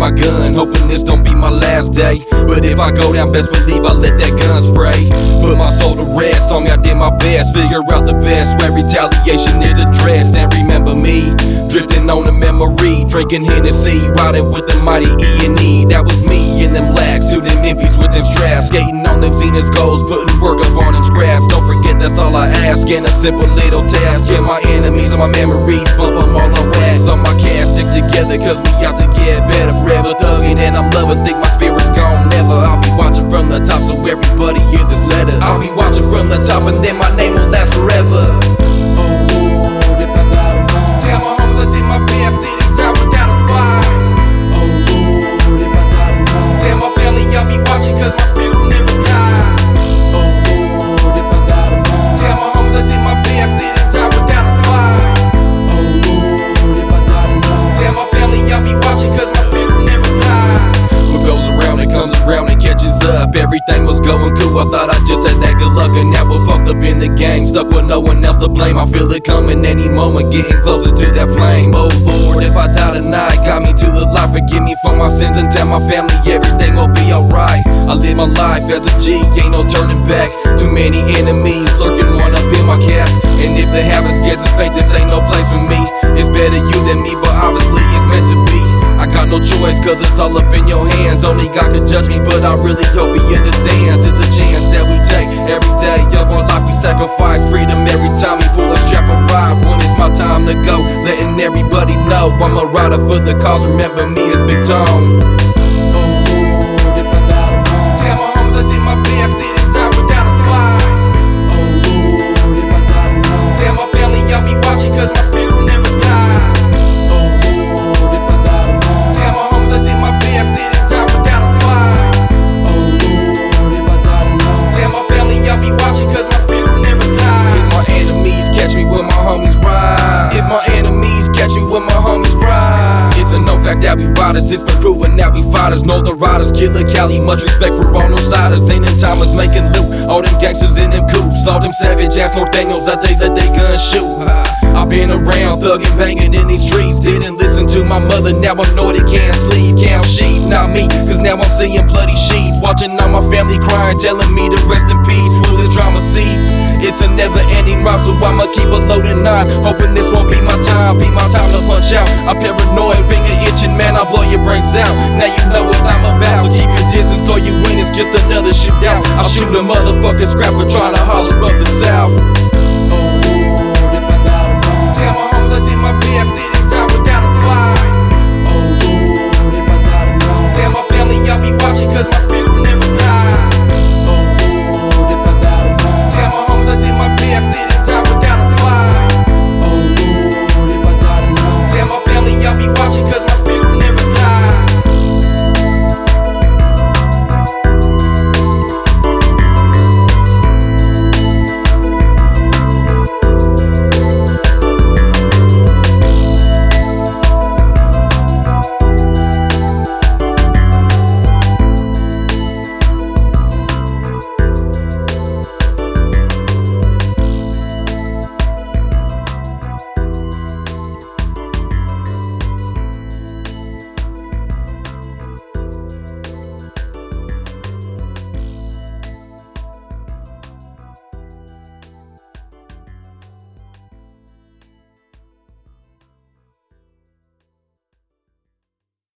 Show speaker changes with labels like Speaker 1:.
Speaker 1: my gun, hoping this don't be my last day. But if I go down, best believe I let that gun spray. Put my soul to rest, on me I did my best. Figure out the best way retaliation is addressed. And remember me, drifting on a memory, drinking Hennessy, riding with the mighty E&E. That was me in them lags, to them MPs with them straps, skating on them Zenith's goals, putting work up on them scraps. Don't forget that's all I ask, in a simple little task. Get my enemies on my memories, bump them all on wax. On my cast, stick together cause we out to get better. Forever thugging and I'm loving, think my spirit's gone never. I'll be watching from the top so everybody hear this letter. I'll be watching from the top and then my name will last forever. Oh Lord, if I got it wrong, tell my homies I did my best, didn't die without a fight. Oh Lord, if I got it wrong, tell my family I'll be watching cause my spirit will never die. Oh Lord, if I got it wrong, tell my homies I did my best, didn't die without a fight. Oh Lord, if I got it wrong, tell my family I'll be watching cause my spirit will never die. What goes around it comes around and catches up. Everything was going cool, I thought I just had that good luck, and now we're fucked up in the game, stuck with no one else to blame. I feel it coming any moment, getting closer to that flame. Oh Lord, if I die tonight, got me to the light, forgive me for my sins and tell my family everything will be alright. I live my life as a G, ain't no turning back. Too many enemies lurking, one up in my cap. And if the habits gets his fate, this ain't no place for me. It's better you than me, but obviously it's meant to be. I got no choice cause it's all up in your hands. Only God can judge me, but I really hope he understands. It's a chance that we take every day of our life. We sacrifice freedom every time we pull a strap and ride. When it's my time to go, letting everybody know I'm a rider for the cause. Remember me as Big Tone. Oh Lord, if I got it wrong, tell my homies I did my best, didn't die without a fight. Oh Lord, if I got it wrong, tell my family I'll be watching cause my spirit will never die. That we riders, it's been proven that we fighters. Know the riders, Killer Cali, much respect for all those siders. Ain't in time is making loot, all them gangsters in them coops, all them savage ass North Daniels that they let they guns shoot. I've been around thugging, banging in these streets, didn't listen to my mother, now I know they can't sleep. Count sheep, not me, cause now I'm seeing bloody sheets, watching all my family crying, telling me to rest in peace. Will this drama cease? It's a never-ending rhyme, so I'ma keep a loaded nine, hoping this won't be my time to punch out. I'm paranoid, finger itching, man, I'll blow your brains out. Now you know what I'm about, so keep your distance or you win, it's just another shootout. I'll shoot a motherfucking scrapper trying to holler